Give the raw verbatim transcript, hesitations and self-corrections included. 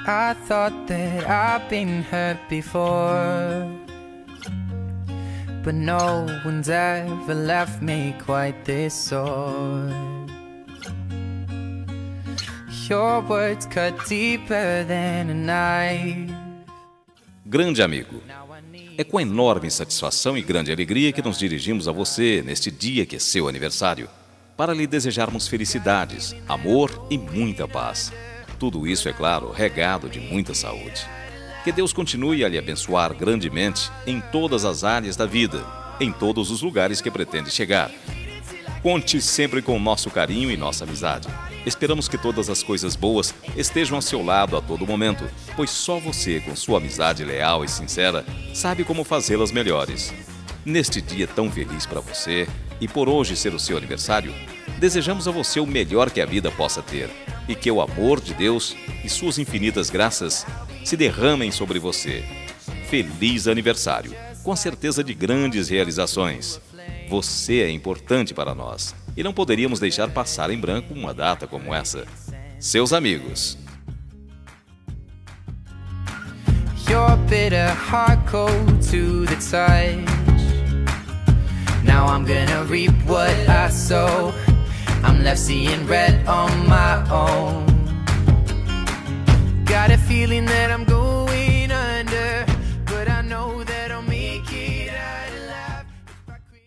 I thought that I've been hurt before, but no one's ever left me quite this sore. Your words cut deeper than a knife. Grande amigo, é com enorme satisfação e grande alegria que nos dirigimos a você neste dia que é seu aniversário, para lhe desejarmos felicidades, amor e muita paz. Tudo isso, é claro, regado de muita saúde. Que Deus continue a lhe abençoar grandemente em todas as áreas da vida, em todos os lugares que pretende chegar. Conte sempre com o nosso carinho e nossa amizade. Esperamos que todas as coisas boas estejam ao seu lado a todo momento, pois só você, com sua amizade leal e sincera, sabe como fazê-las melhores. Neste dia tão feliz para você, e por hoje ser o seu aniversário, desejamos a você o melhor que a vida possa ter, e que o amor de Deus e suas infinitas graças se derramem sobre você. Feliz aniversário, com certeza de grandes realizações. Você é importante para nós, e não poderíamos deixar passar em branco uma data como essa. Seus amigos. Your bitter heart cold to the touch. Now I'm gonna reap what I sow. I'm left seeing red on my